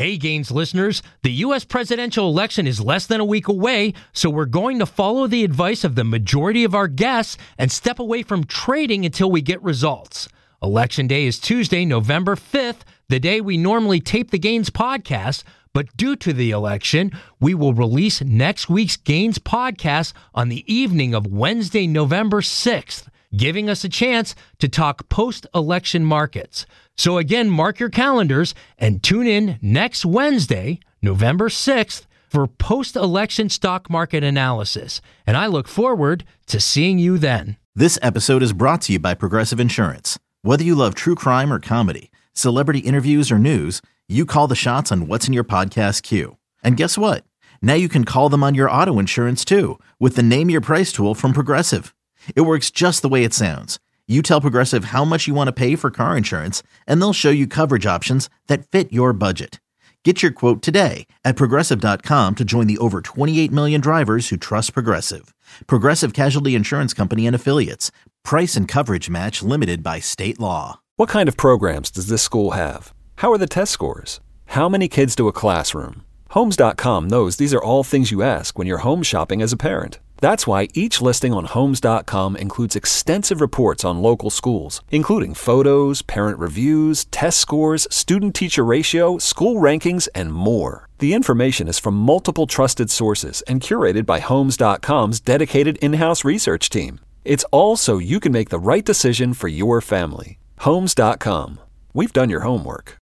Hey, Gaines listeners, the U.S. presidential election is less than a week away, so we're going to follow the advice of the majority of our guests and step away from trading until we get results. Election Day is Tuesday, November 5th, the day we normally tape the Gaines podcast, but due to the election, we will release next week's Gaines podcast on the evening of Wednesday, November 6th, giving us a chance to talk post-election markets. So again, mark your calendars and tune in next Wednesday, November 6th, for post-election stock market analysis. And I look forward to seeing you then. This episode is brought to you by Progressive Insurance. Whether you love true crime or comedy, celebrity interviews or news, you call the shots on what's in your podcast queue. And guess what? Now you can call them on your auto insurance too with the Name Your Price tool from Progressive. It works just the way it sounds. You tell Progressive how much you want to pay for car insurance, and they'll show you coverage options that fit your budget. Get your quote today at Progressive.com to join the over 28 million drivers who trust Progressive. Progressive Casualty Insurance Company and Affiliates. Price and coverage match limited by state law. What kind of programs does this school have? How are the test scores? How many kids do a classroom? Homes.com knows these are all things you ask when you're home shopping as a parent. That's why each listing on Homes.com includes extensive reports on local schools, including photos, parent reviews, test scores, student-teacher ratio, school rankings, and more. The information is from multiple trusted sources and curated by Homes.com's dedicated in-house research team. It's all so you can make the right decision for your family. Homes.com. We've done your homework.